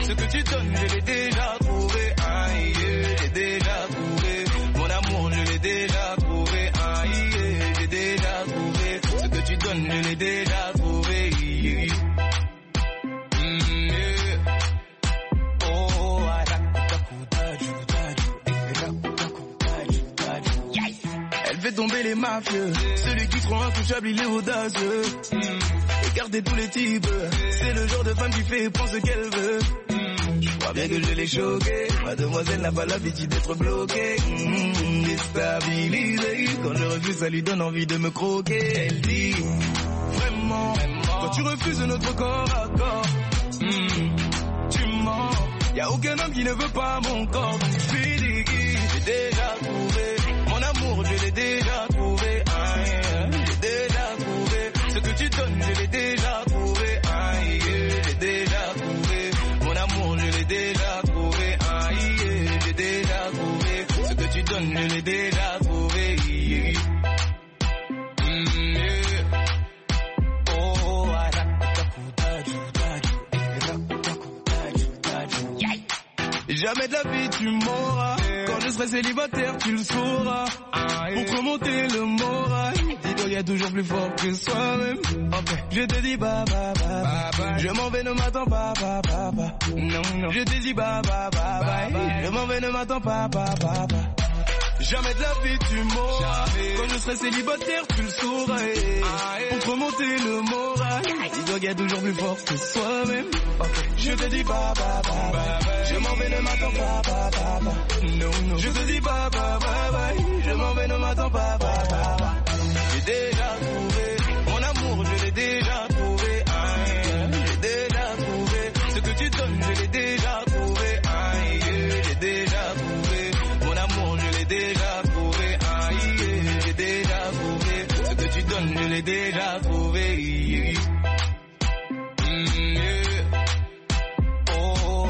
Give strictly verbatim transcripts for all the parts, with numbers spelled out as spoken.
Ce que tu donnes, je l'ai déjà trouvé. Aïe, je l'ai déjà trouvé. Mon amour, je l'ai déjà trouvé. Aïe, j'ai déjà trouvé. Ce que tu donnes, je l'ai déjà trouvé. Mm, yeah. Oh, elle fait tomber les mafieux. Celui qui croit intouchable, il est audacieux. Écartez tous les types. C'est le genre de femme qui fait prendre ce qu'elle veut. Je crois bien que je l'ai choquée. Mademoiselle n'a pas l'habitude d'être bloquée. Mmh, déstabilisée. Quand je refuse, ça lui donne envie de me croquer. Elle dit vraiment, quand tu refuses notre corps à corps, mmh, tu mens. Y'a aucun homme qui ne veut pas mon corps. Donc je suis dit, j'ai déjà trouvé. Mon amour, je l'ai déjà trouvé. Aïe, j'ai déjà trouvé. Ce que tu donnes, je l'ai déjà trouvé. Aïe, j'ai déjà trouvé. Mon amour, je l'ai déjà trouvé. Aïe, j'ai déjà trouvé. Ce que tu donnes, je l'ai déjà trouvé. Mm, yeah. Oh, jamais de la vie tu m'auras. Quand je serai célibataire tu le sauras. Pour te remonter le moral, dis-toi y'a toujours plus fort que soi-même. Okay. Je te dis bah bah bah, bah, bah. Je m'en vais, ne m'attends pas bah bah bah. Non non. Je te dis bah bah bah, bah, bah. Je m'en vais, ne m'attends pas bah bah bah. Jamais de la vie tu m'auras. Quand je serai célibataire tu le sauras. Pour te remonter le moral, dis-toi y'a toujours plus fort que soi-même. Okay. Je te dis bah bah bah, bah. Je m'en vais, ne m'attends pas bah bah bah. Non non. Je te dis bah bah bah bah. Je m'en vais, ne m'attends pas bah bah bah. J'ai déjà trouvé mon amour, je l'ai déjà trouvé. Aïe, j'ai déjà trouvé. Ce que tu donnes, je l'ai déjà trouvé. Aïe, j'ai déjà trouvé. Mon amour, je l'ai déjà trouvé. Aïe, j'ai déjà trouvé. Ce que tu donnes, je l'ai déjà trouvé. Mm, yeah. Oh,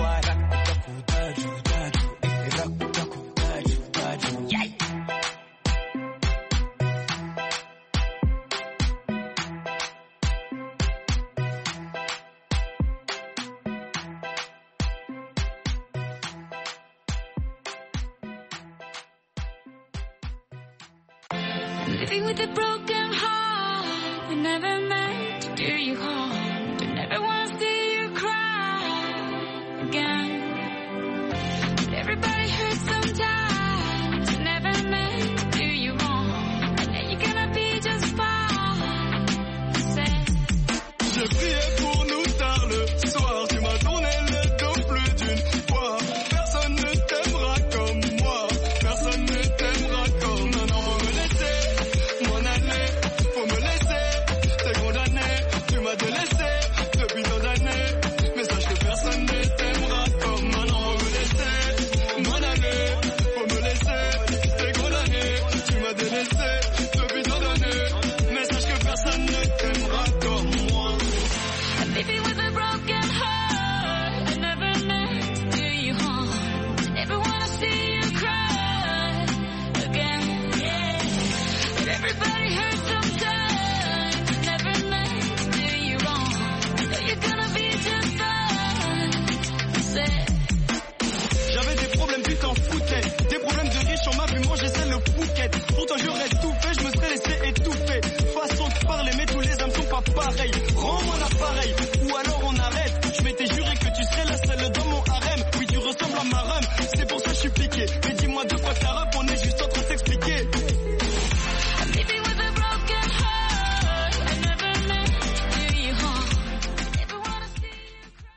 living with a broken heart, we never meant to do you harm.